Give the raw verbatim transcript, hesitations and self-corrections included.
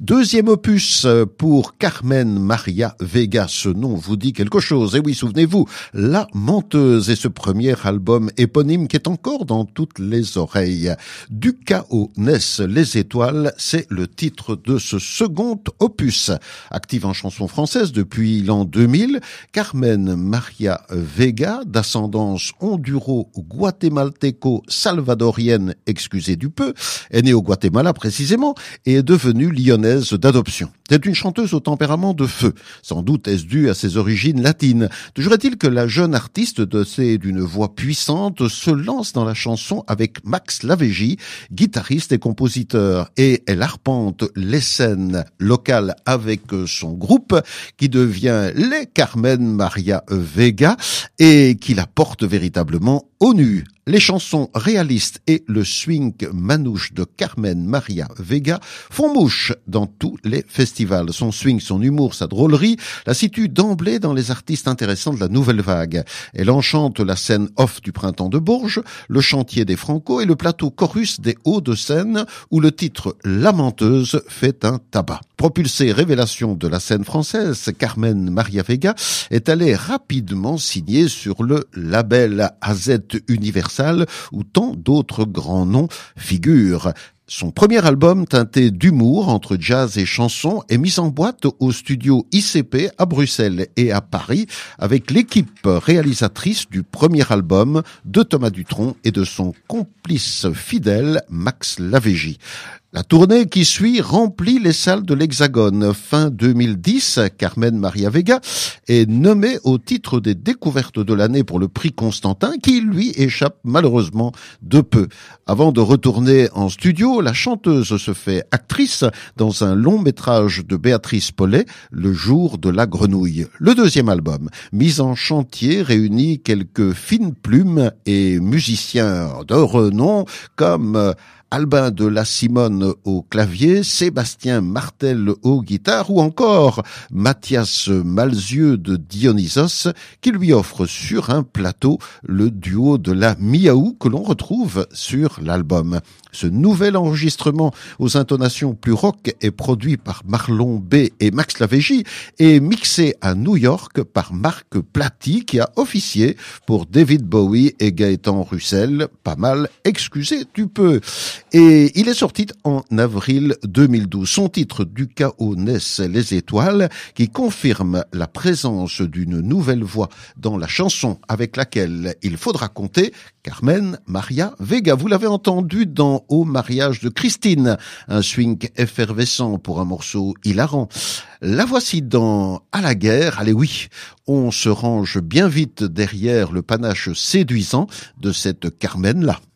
Deuxième opus pour Carmen Maria Vega. Ce nom vous dit quelque chose. Et oui, souvenez-vous, La Menteuse est ce premier album éponyme qui est encore dans toutes les oreilles. Du chaos naissent les étoiles, c'est le titre de ce second opus. Active en chanson française depuis l'an deux mille, Carmen Maria Vega, d'ascendance honduro-guatémaltéco-salvadorienne, excusez du peu, est née au Guatemala précisément et est devenue lyonnaise d'adoption. C'est une chanteuse au tempérament de feu. Sans doute est-ce dû à ses origines latines. Toujours est-il que la jeune artiste dotée d'une voix puissante se lance dans la chanson avec Max Lavégie, guitariste et compositeur, et elle arpente les scènes locales avec son groupe qui devient les Carmen Maria Vega et qui la porte véritablement au nu. Les chansons réalistes et le swing manouche de Carmen Maria Vega font mouche dans tous les festivals. Son swing, son humour, sa drôlerie la situent d'emblée dans les artistes intéressants de la nouvelle vague. Elle enchante la scène off du Printemps de Bourges, le chantier des Franco et le plateau chorus des Hauts-de-Seine où le titre La Menteuse fait un tabac. Propulsée révélation de la scène française, Carmen Maria Vega est allée rapidement signer sur le label A Z Universal où tant d'autres grands noms figurent. Son premier album teinté d'humour entre jazz et chanson est mis en boîte au studio I C P à Bruxelles et à Paris avec l'équipe réalisatrice du premier album de Thomas Dutronc et de son complice fidèle Max Lavégie. La tournée qui suit remplit les salles de l'Hexagone. Fin deux mille dix, Carmen Maria Vega est nommée au titre des découvertes de l'année pour le prix Constantin qui lui échappe malheureusement de peu. Avant de retourner en studio, la chanteuse se fait actrice dans un long métrage de Béatrice Paulet, Le jour de la grenouille. Le deuxième album, mis en chantier, réunit quelques fines plumes et musiciens de renom comme Albin de la Simone au clavier, Sébastien Martel aux guitares ou encore Mathias Malzieu de Dionysos qui lui offre sur un plateau le duo de la Miaou que l'on retrouve sur l'album. Ce nouvel enregistrement aux intonations plus rock est produit par Marlon B et Max Lavégie et mixé à New York par Marc Platy qui a officié pour David Bowie et Gaëtan Roussel. Pas mal, excusez du peu. Et il est sorti en avril deux mille douze. Son titre Du chaos naissent les étoiles qui confirme la présence d'une nouvelle voix dans la chanson avec laquelle il faudra compter, Carmen Maria Vega. Vous l'avez entendu dans Au mariage de Christine, un swing effervescent pour un morceau hilarant. La voici dans À la guerre. Allez oui, on se range bien vite derrière le panache séduisant de cette Carmen-là.